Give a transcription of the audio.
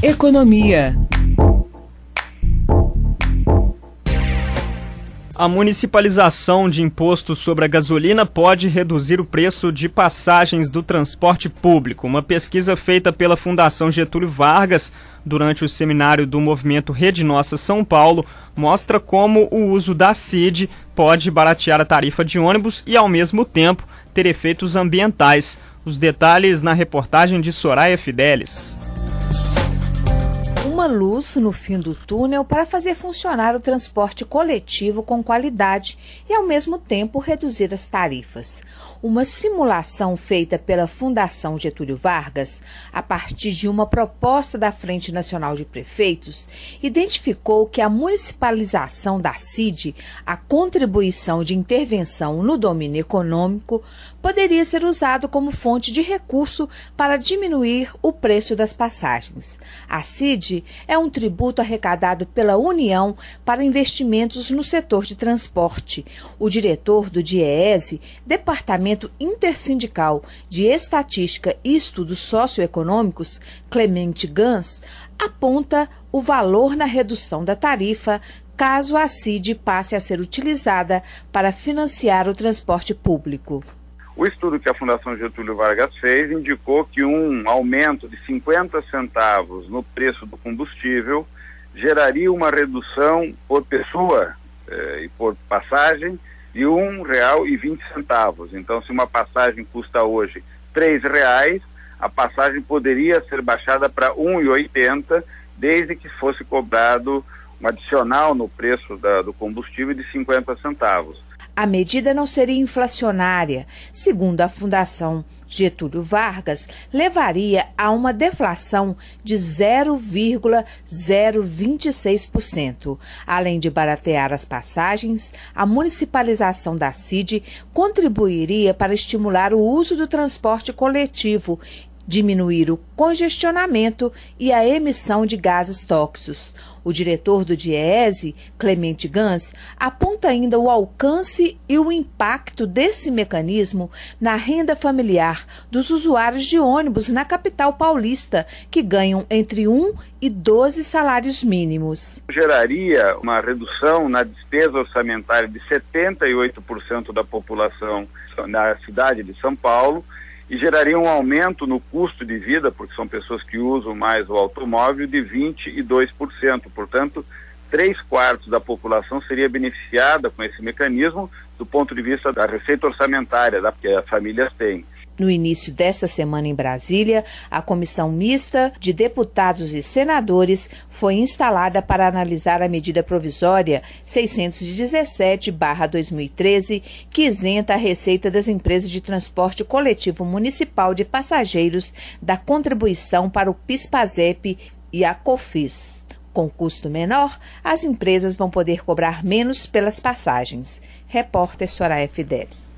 Economia. A municipalização de imposto sobre a gasolina pode reduzir o preço de passagens do transporte público. Uma pesquisa feita pela Fundação Getúlio Vargas durante o seminário do movimento Rede Nossa São Paulo mostra como o uso da CID pode baratear a tarifa de ônibus e, ao mesmo tempo, ter efeitos ambientais. Os detalhes na reportagem de Soraya Fidelis. Uma luz no fim do túnel para fazer funcionar o transporte coletivo com qualidade e, ao mesmo tempo, reduzir as tarifas. Uma simulação feita pela Fundação Getúlio Vargas, a partir de uma proposta da Frente Nacional de Prefeitos, identificou que a municipalização da CID, a contribuição de intervenção no domínio econômico, poderia ser usado como fonte de recurso para diminuir o preço das passagens. A CID é um tributo arrecadado pela União para investimentos no setor de transporte. O diretor do DIEESE, Departamento Intersindical de Estatística e Estudos Socioeconômicos, Clemente Gans, aponta o valor na redução da tarifa caso a CID passe a ser utilizada para financiar o transporte público. O estudo que a Fundação Getúlio Vargas fez indicou que um aumento de 50 centavos no preço do combustível geraria uma redução por pessoa e por passagem de R$ 1,20. Então, se uma passagem custa hoje R$ 3,00, a passagem poderia ser baixada para R$ 1,80, desde que fosse cobrado um adicional no preço do combustível de 50 centavos. A medida não seria inflacionária. Segundo a Fundação Getúlio Vargas, levaria a uma deflação de 0,026%. Além de baratear as passagens, a municipalização da CID contribuiria para estimular o uso do transporte coletivo, diminuir o congestionamento e a emissão de gases tóxicos. O diretor do DIEESE, Clemente Gans, aponta ainda o alcance e o impacto desse mecanismo na renda familiar dos usuários de ônibus na capital paulista, que ganham entre 1 e 12 salários mínimos. Geraria uma redução na despesa orçamentária de 78% da população na cidade de São Paulo, e geraria um aumento no custo de vida, porque são pessoas que usam mais o automóvel, de 22%. Portanto, 3/4 da população seria beneficiada com esse mecanismo do ponto de vista da receita orçamentária que as famílias têm. No início desta semana em Brasília, a Comissão Mista de Deputados e Senadores foi instalada para analisar a medida provisória 617/2013, que isenta a receita das empresas de transporte coletivo municipal de passageiros da contribuição para o PIS/PASEP e a COFINS. Com custo menor, as empresas vão poder cobrar menos pelas passagens. Repórter Soraya Fidelis.